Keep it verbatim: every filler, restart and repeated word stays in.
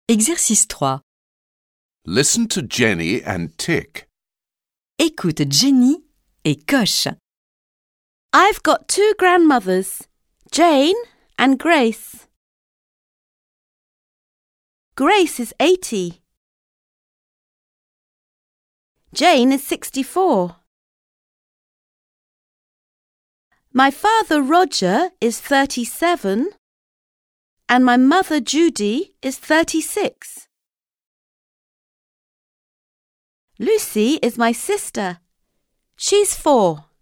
Exercice trois. Listen to Jenny and tick. Écoute Jenny et coche. I've got two grandmothers, Jane and Grace. Grace is eighty. Jane is sixty-four. My father Roger is thirty-seven and my mother Judy is thirty-six. Lucy is my sister. She's four.